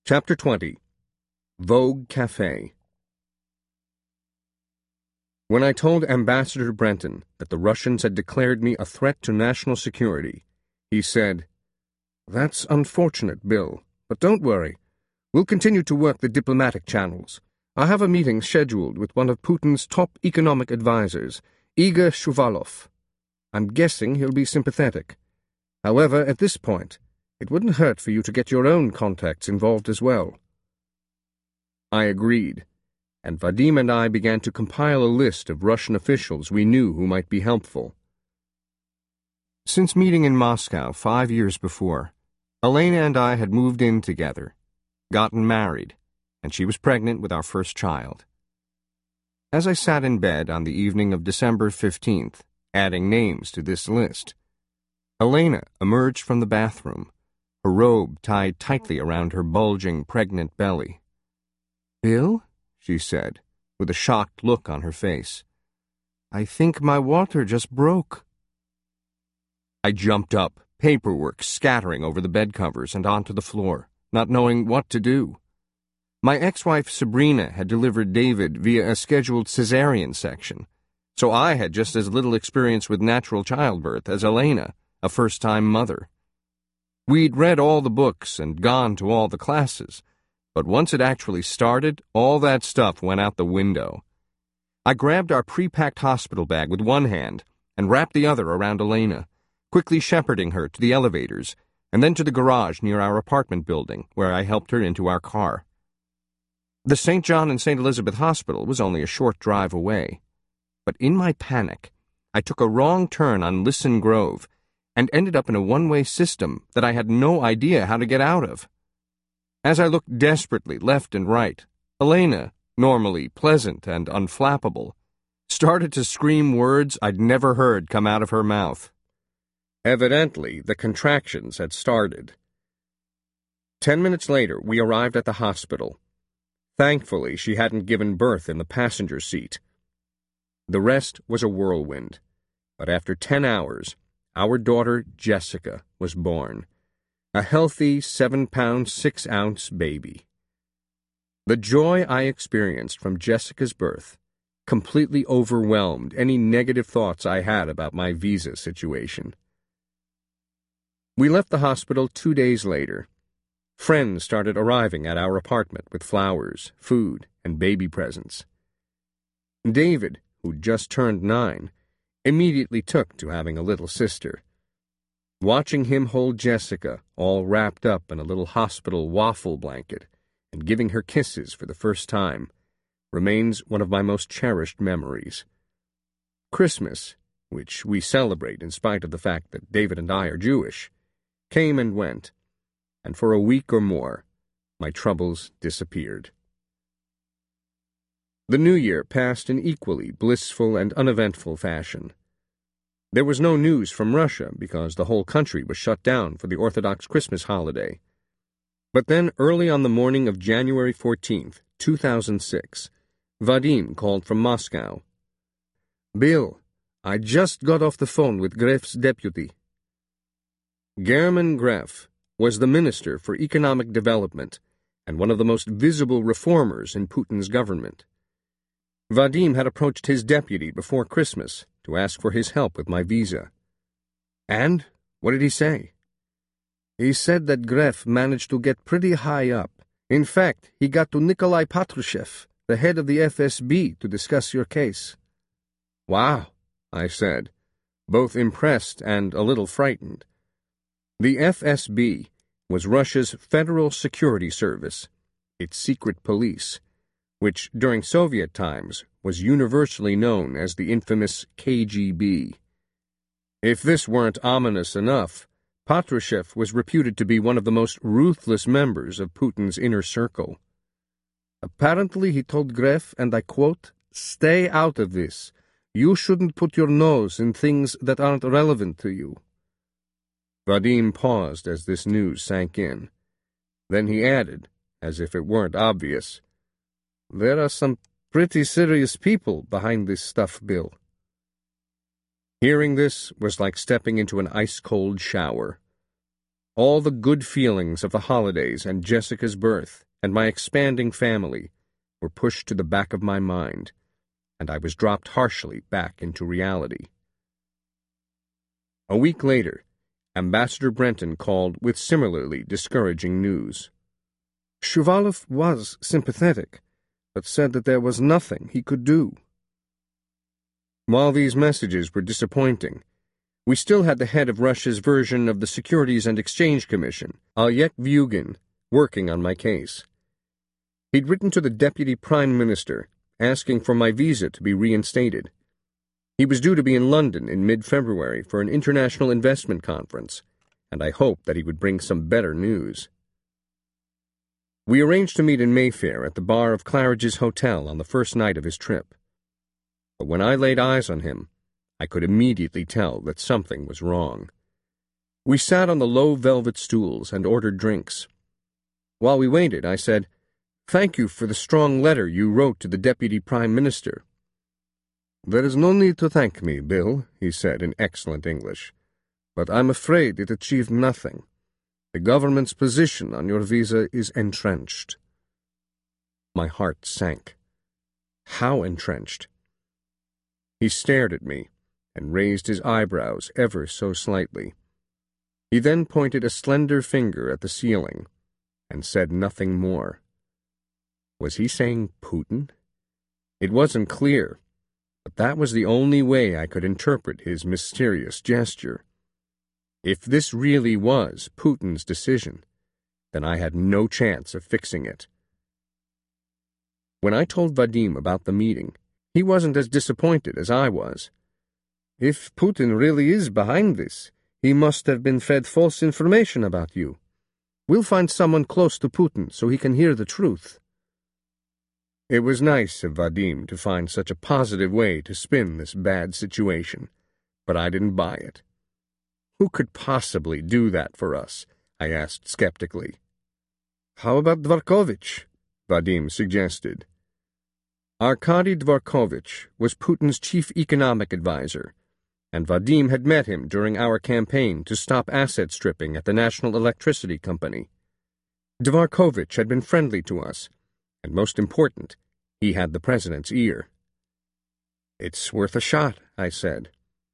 Chapter 20. Vogue Cafe. When I told Ambassador Brenton that the Russians had declared me a threat to national security, he said, "That's unfortunate, Bill, but don't worry. We'll continue to work the diplomatic channels. I have a meeting scheduled with one of Putin's top economic advisers, Igor Shuvalov. I'm guessing he'll be sympathetic. However, at this point, it wouldn't hurt for you to get your own contacts involved as well." I agreed, and Vadim and I began to compile a list of Russian officials we knew who might be helpful. Since meeting in Moscow 5 years before, Elena and I had moved in together, gotten married, and she was pregnant with our first child. As I sat in bed on the evening of December 15th, adding names to this list, Elena emerged from the bathroom, her robe tied tightly around her bulging, pregnant belly. "Bill," she said, with a shocked look on her face, "I think my water just broke." I jumped up, paperwork scattering over the bed covers and onto the floor, not knowing what to do. My ex-wife Sabrina had delivered David via a scheduled cesarean section, so I had just as little experience with natural childbirth as Elena, a first-time mother. We'd read all the books and gone to all the classes, but once it actually started, all that stuff went out the window. I grabbed our pre-packed hospital bag with one hand and wrapped the other around Elena, quickly shepherding her to the elevators and then to the garage near our apartment building, where I helped her into our car. The St. John and St. Elizabeth Hospital was only a short drive away, but in my panic, I took a wrong turn on Lisson Grove and ended up in a one-way system that I had no idea how to get out of. As I looked desperately left and right, Elena, normally pleasant and unflappable, started to scream words I'd never heard come out of her mouth. Evidently, the contractions had started. 10 minutes later, we arrived at the hospital. Thankfully, she hadn't given birth in the passenger seat. The rest was a whirlwind, but after 10 hours, our daughter Jessica was born, a healthy 7-pound 6-ounce baby. The joy I experienced from Jessica's birth completely overwhelmed any negative thoughts I had about my visa situation. We left the hospital 2 days later. Friends started arriving at our apartment with flowers, food, and baby presents. David, who'd just turned 9, immediately took to having a little sister. Watching him hold Jessica, all wrapped up in a little hospital waffle blanket, and giving her kisses for the first time, remains one of my most cherished memories. Christmas, which we celebrate in spite of the fact that David and I are Jewish, came and went, and for a week or more, my troubles disappeared. The New Year passed in equally blissful and uneventful fashion. There was no news from Russia because the whole country was shut down for the Orthodox Christmas holiday. But then, early on the morning of January 14th, 2006, Vadim called from Moscow. "Bill, I just got off the phone with Greff's deputy." German Greff was the Minister for Economic Development and one of the most visible reformers in Putin's government. Vadim had approached his deputy before Christmas to ask for his help with my visa. And what did he say? He said that Greff managed to get pretty high up. In fact, he got to Nikolai Patrushev, the head of the FSB, to discuss your case. "Wow," I said, both impressed and a little frightened. The FSB was Russia's Federal Security Service, its secret police, which during Soviet times was universally known as the infamous KGB. If this weren't ominous enough, Patrushev was reputed to be one of the most ruthless members of Putin's inner circle. Apparently he told Greff, and I quote, "Stay out of this. You shouldn't put your nose in things that aren't relevant to you." Vadim paused as this news sank in. Then he added, as if it weren't obvious, "There are some pretty serious people behind this stuff, Bill." Hearing this was like stepping into an ice-cold shower. All the good feelings of the holidays and Jessica's birth and my expanding family were pushed to the back of my mind, and I was dropped harshly back into reality. A week later, Ambassador Brenton called with similarly discouraging news. Shuvalev was sympathetic, but said that there was nothing he could do. While these messages were disappointing, we still had the head of Russia's version of the Securities and Exchange Commission, Oleg Vyugin, working on my case. He'd written to the Deputy Prime Minister, asking for my visa to be reinstated. He was due to be in London in mid-February for an international investment conference, and I hoped that he would bring some better news. We arranged to meet in Mayfair at the bar of Claridge's Hotel on the first night of his trip. But when I laid eyes on him, I could immediately tell that something was wrong. We sat on the low velvet stools and ordered drinks. While we waited, I said, "Thank you for the strong letter you wrote to the Deputy Prime Minister." "There is no need to thank me, Bill," he said in excellent English. "But I'm afraid it achieved nothing. The government's position on your visa is entrenched." My heart sank. How entrenched? He stared at me and raised his eyebrows ever so slightly. He then pointed a slender finger at the ceiling and said nothing more. Was he saying Putin? It wasn't clear, but that was the only way I could interpret his mysterious gesture. If this really was Putin's decision, then I had no chance of fixing it. When I told Vadim about the meeting, he wasn't as disappointed as I was. "If Putin really is behind this, he must have been fed false information about you. We'll find someone close to Putin so he can hear the truth." It was nice of Vadim to find such a positive way to spin this bad situation, but I didn't buy it. Who could possibly do that for us? I asked skeptically. "How about Dvorkovich?" Vadim suggested. Arkady Dvorkovich was Putin's chief economic advisor, and Vadim had met him during our campaign to stop asset stripping at the National Electricity Company. Dvorkovich had been friendly to us, and most important, he had the president's ear. "It's worth a shot," I said.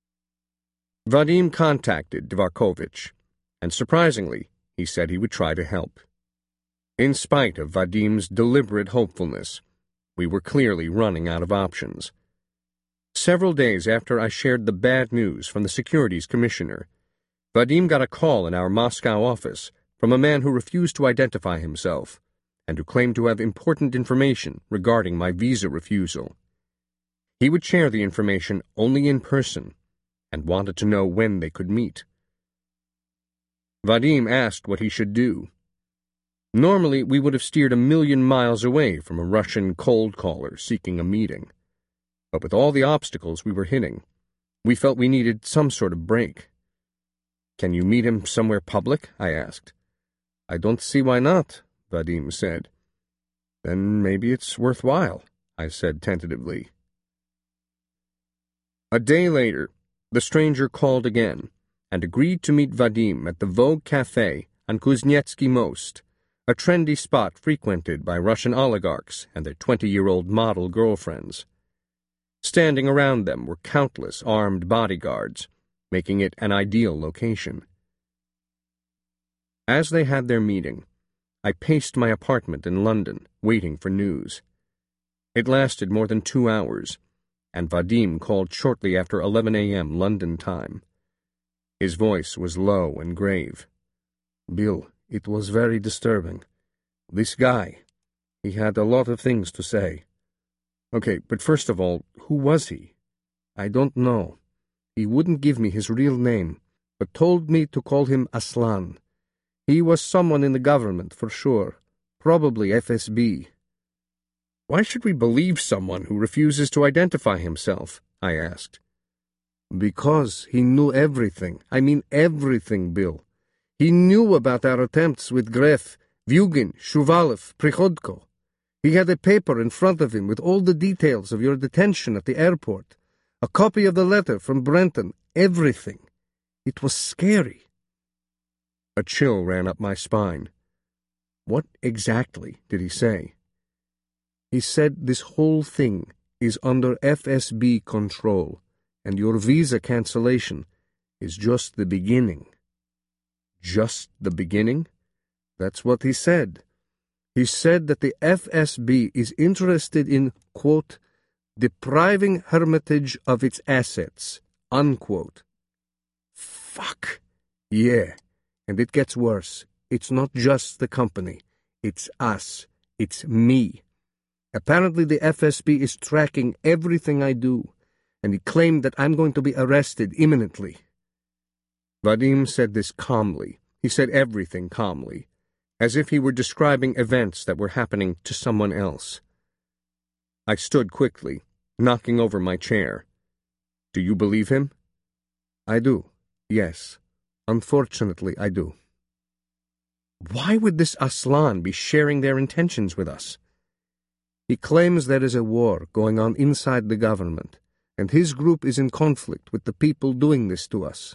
Vadim contacted Dvorkovich, and surprisingly, he said he would try to help. In spite of Vadim's deliberate hopefulness, we were clearly running out of options. Several days after I shared the bad news from the Securities Commissioner, Vadim got a call in our Moscow office from a man who refused to identify himself and who claimed to have important information regarding my visa refusal. He would share the information only in person and wanted to know when they could meet. Vadim asked what he should do. Normally, we would have steered 1,000,000 miles away from a Russian cold caller seeking a meeting. But with all the obstacles we were hitting, we felt we needed some sort of break. "Can you meet him somewhere public?" I asked. "I don't see why not," Vadim said. "Then maybe it's worthwhile," I said tentatively. A day later, the stranger called again and agreed to meet Vadim at the Vogue Café on Kuznetsky Most, a trendy spot frequented by Russian oligarchs and their 20-year-old model girlfriends. Standing around them were countless armed bodyguards, making it an ideal location. As they had their meeting, I paced my apartment in London, waiting for news. It lasted more than 2 hours, and Vadim called shortly after 11 a.m. London time. His voice was low and grave. "Bill, it was very disturbing. This guy, he had a lot of things to say." "Okay, but first of all, who was he?" "I don't know. He wouldn't give me his real name, but told me to call him Aslan. He was someone in the government, for sure. Probably FSB. "Why should we believe someone who refuses to identify himself?" I asked. "Because he knew everything. I mean everything, Bill. He knew about our attempts with Gref, Vyugin, Shuvalev, Prihodko. He had a paper in front of him with all the details of your detention at the airport, a copy of the letter from Brenton, everything. It was scary." A chill ran up my spine. What exactly did he say? He said this whole thing is under FSB control, and your visa cancellation is just the beginning. Just the beginning? That's what he said. He said that the FSB is interested in, quote, depriving Hermitage of its assets, unquote. Fuck. Yeah, and it gets worse. It's not just the company. It's us. It's me. Apparently the FSB is tracking everything I do, and he claimed that I'm going to be arrested imminently. Vadim said this calmly. He said everything calmly, as if he were describing events that were happening to someone else. I stood quickly, knocking over my chair. Do you believe him? I do, yes. Unfortunately, I do. Why would this Aslan be sharing their intentions with us? He claims there is a war going on inside the government, and his group is in conflict with the people doing this to us.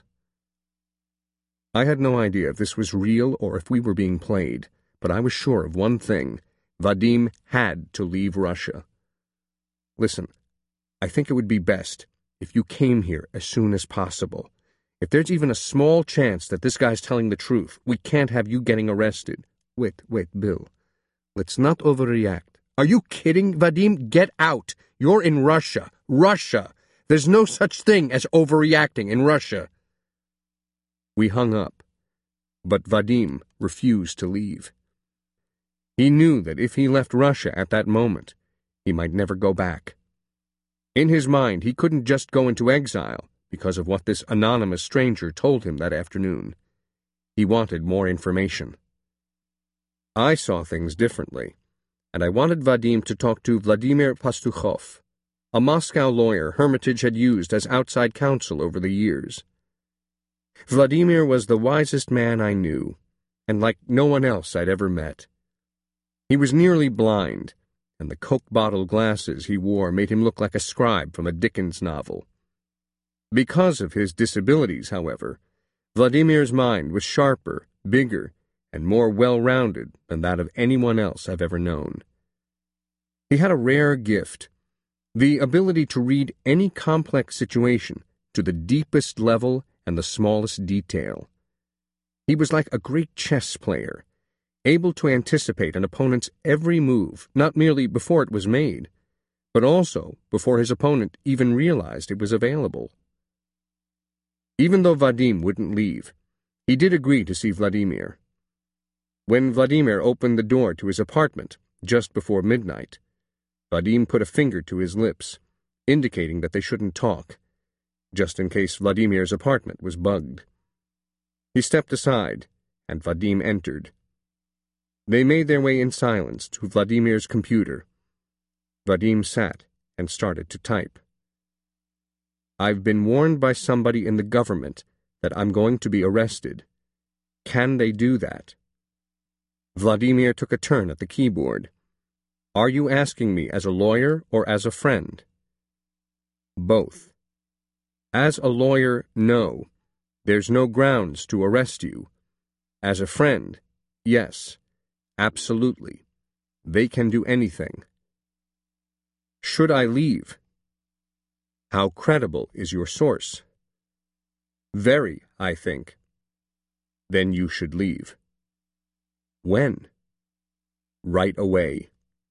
I had no idea if this was real or if we were being played, but I was sure of one thing. Vadim had to leave Russia. Listen, I think it would be best if you came here as soon as possible. If there's even a small chance that this guy's telling the truth, we can't have you getting arrested. Wait, Bill. Let's not overreact. Are you kidding, Vadim? Get out. You're in Russia. Russia. There's no such thing as overreacting in Russia. We hung up, but Vadim refused to leave. He knew that if he left Russia at that moment, he might never go back. In his mind, he couldn't just go into exile because of what this anonymous stranger told him that afternoon. He wanted more information. I saw things differently, and I wanted Vadim to talk to Vladimir Pastukhov, a Moscow lawyer Hermitage had used as outside counsel over the years. Vladimir was the wisest man I knew, and like no one else I'd ever met. He was nearly blind, and the Coke bottle glasses he wore made him look like a scribe from a Dickens novel. Because of his disabilities, however, Vladimir's mind was sharper, bigger, and more well-rounded than that of anyone else I've ever known. He had a rare gift, the ability to read any complex situation to the deepest level and the smallest detail. He was like a great chess player, able to anticipate an opponent's every move, not merely before it was made, but also before his opponent even realized it was available. Even though Vadim wouldn't leave, he did agree to see Vladimir. When Vladimir opened the door to his apartment just before midnight, Vadim put a finger to his lips, indicating that they shouldn't talk, just in case Vladimir's apartment was bugged. He stepped aside, and Vadim entered. They made their way in silence to Vladimir's computer. Vadim sat and started to type. I've been warned by somebody in the government that I'm going to be arrested. Can they do that? Vladimir took a turn at the keyboard. Are you asking me as a lawyer or as a friend? Both. As a lawyer, no. There's no grounds to arrest you. As a friend, yes. Absolutely. They can do anything. Should I leave? How credible is your source? Very, I think. Then you should leave. When? Right away.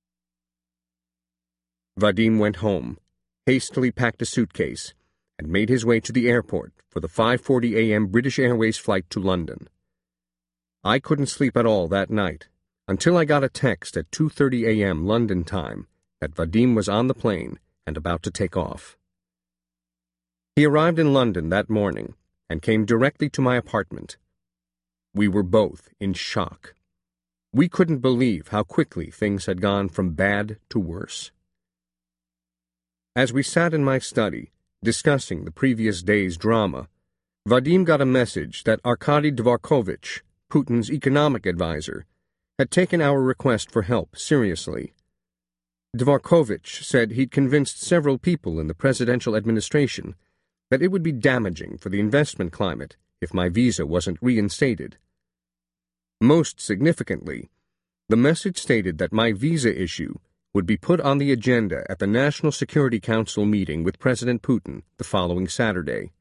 Vadim went home, hastily packed a suitcase, and made his way to the airport for the 5:40 a.m. British Airways flight to London. I couldn't sleep at all that night, until I got a text at 2:30 a.m. London time that Vadim was on the plane and about to take off. He arrived in London that morning and came directly to my apartment. We were both in shock. We couldn't believe how quickly things had gone from bad to worse. As we sat in my study, discussing the previous day's drama, Vadim got a message that Arkady Dvorkovich, Putin's economic advisor, had taken our request for help seriously. Dvorkovich said he'd convinced several people in the presidential administration that it would be damaging for the investment climate if my visa wasn't reinstated. Most significantly, the message stated that my visa issue would be put on the agenda at the National Security Council meeting with President Putin the following Saturday.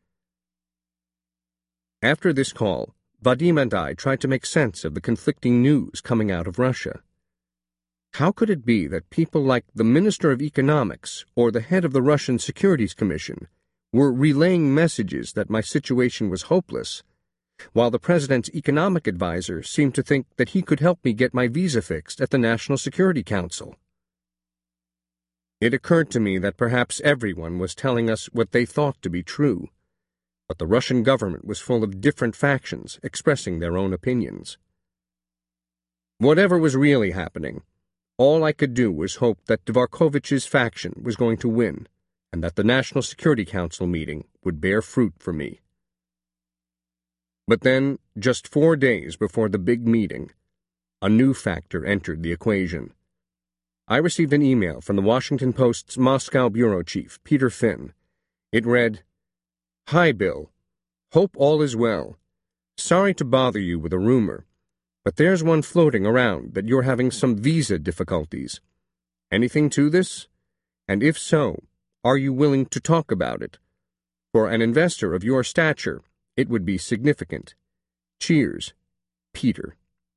After this call, Vadim and I tried to make sense of the conflicting news coming out of Russia. How could it be that people like the Minister of Economics or the head of the Russian Securities Commission were relaying messages that my situation was hopeless, while the president's economic advisor seemed to think that he could help me get my visa fixed at the National Security Council? It occurred to me that perhaps everyone was telling us what they thought to be true, but the Russian government was full of different factions expressing their own opinions. Whatever was really happening, all I could do was hope that Dvorkovich's faction was going to win, and that the National Security Council meeting would bear fruit for me. But then, just 4 days before the big meeting, a new factor entered the equation. I received an email from the Washington Post's Moscow bureau chief, Peter Finn. It read, "Hi, Bill. Hope all is well. Sorry to bother you with a rumor, but there's one floating around that you're having some visa difficulties. Anything to this? And if so, are you willing to talk about it? For an investor of your stature, it would be significant. Cheers, Peter."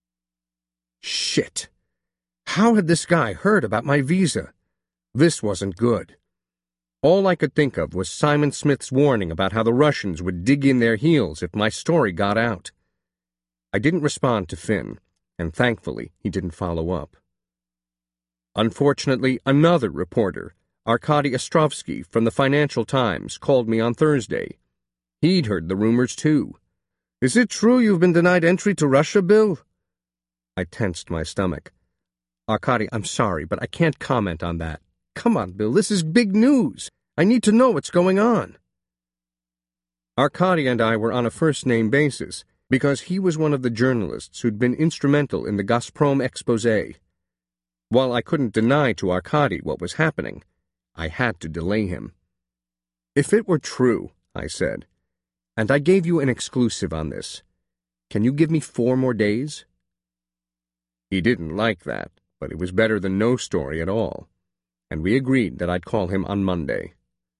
Shit! How had this guy heard about my visa? This wasn't good. All I could think of was Simon Smith's warning about how the Russians would dig in their heels if my story got out. I didn't respond to Finn, and thankfully he didn't follow up. Unfortunately, another reporter, Arkady Ostrovsky from the Financial Times, called me on Thursday. He'd heard the rumors too. "Is it true you've been denied entry to Russia, Bill?" I tensed my stomach. "Arkady, I'm sorry, but I can't comment on that. Come on, Bill, this is big news. I need to know what's going on." Arkady and I were on a first-name basis because he was one of the journalists who'd been instrumental in the Gazprom exposé. While I couldn't deny to Arkady what was happening, I had to delay him. "If it were true," I said, "and I gave you an exclusive on this, can you give me 4 more days?" He didn't like that, but it was better than no story at all, and we agreed that I'd call him on Monday.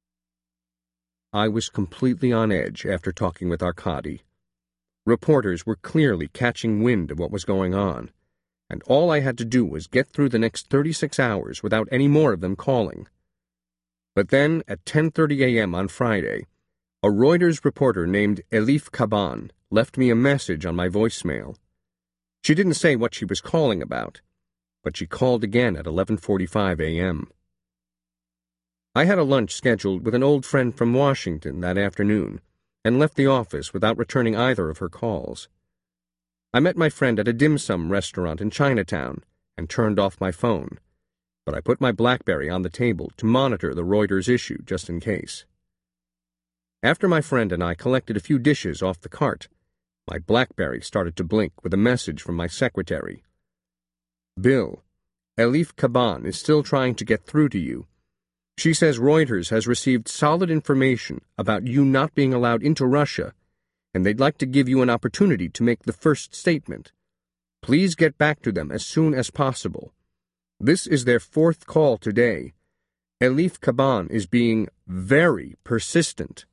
I was completely on edge after talking with Arkady. Reporters were clearly catching wind of what was going on, and all I had to do was get through the next 36 hours without any more of them calling. But then, at 10:30 a.m. on Friday, a Reuters reporter named Elif Kaban left me a message on my voicemail. She didn't say what she was calling about, but she called again at 11:45 a.m. I had a lunch scheduled with an old friend from Washington that afternoon, and left the office without returning either of her calls. I met my friend at a dim sum restaurant in Chinatown and turned off my phone, but I put my BlackBerry on the table to monitor the Reuters issue just in case. After my friend and I collected a few dishes off the cart, my BlackBerry started to blink with a message from my secretary. "Bill, Elif Kaban is still trying to get through to you. She says Reuters has received solid information about you not being allowed into Russia, and they'd like to give you an opportunity to make the first statement. Please get back to them as soon as possible. This is their 4th call today. Elif Kaban is being very persistent."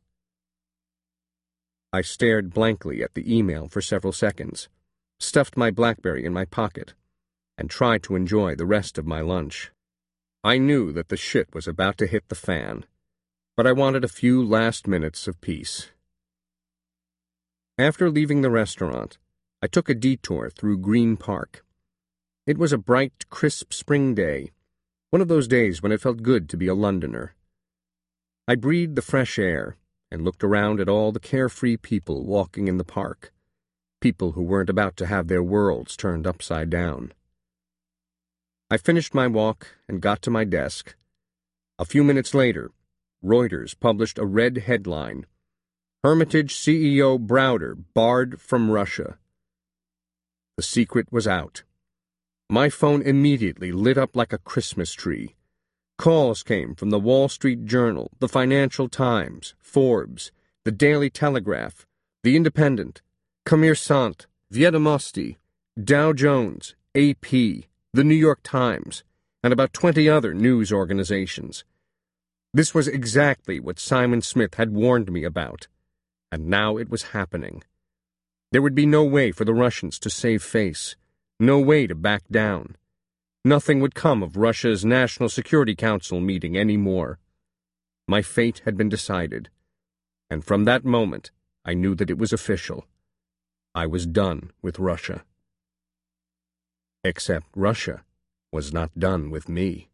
I stared blankly at the email for several seconds, stuffed my BlackBerry in my pocket, and tried to enjoy the rest of my lunch. I knew that the shit was about to hit the fan, but I wanted a few last minutes of peace. After leaving the restaurant, I took a detour through Green Park. It was a bright, crisp spring day, one of those days when it felt good to be a Londoner. I breathed the fresh air and looked around at all the carefree people walking in the park, people who weren't about to have their worlds turned upside down. I finished my walk and got to my desk. A few minutes later, Reuters published a red headline: "Hermitage CEO Browder barred from Russia." The secret was out. My phone immediately lit up like a Christmas tree. Calls came from the Wall Street Journal, the Financial Times, Forbes, the Daily Telegraph, the Independent, Kommersant, Viedomosti, Dow Jones, AP, the New York Times, and about 20 other news organizations. This was exactly what Simon Smith had warned me about, and now it was happening. There would be no way for the Russians to save face, no way to back down. Nothing would come of Russia's National Security Council meeting anymore. My fate had been decided, and from that moment I knew that it was official. I was done with Russia. Except Russia was not done with me.